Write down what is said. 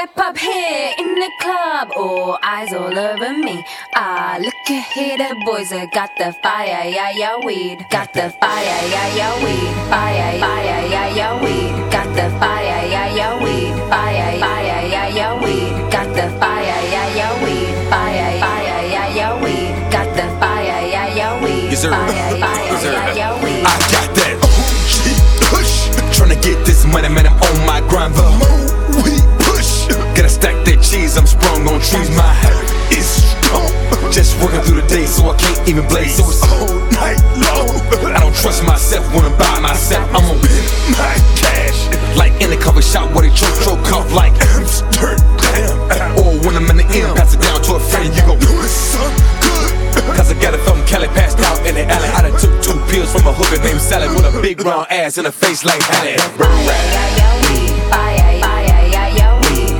step up here in the club, all eyes all over me. Ah, look at here, the boys have got the fire, yeah, yeah, weed. Got the fire, yeah, yeah, weed. Fire, fire, yeah, yeah, weed. Got the fire, yeah, yeah, weed. Fire, fire, yeah, yeah, weed. Got the fire, yeah, yeah, weed. Fire, fire, yeah, yeah, weed. Got the fire, yeah, yeah, weed. Yes, sir. Fire, fire, yeah, yeah, weed. I got that push. Tryna get this money, man, I'm on my grind. The more we push, gotta stack that cheese, I'm sprung on trees. My habit is strong. Just working through the day, so I can't even blaze. So it's all night long. I don't trust myself when I'm by myself. I'm gonna win my cash, like in the coffee shop where they choke off like Amsterdam. Or when I'm in the M, pass it down to a friend, you gon' do it so good. Cause I got it from Cali, passed out in the alley. I done took 2 pills from a hooker named Sally with a big round ass and a face like Halle. Yeah, yeah,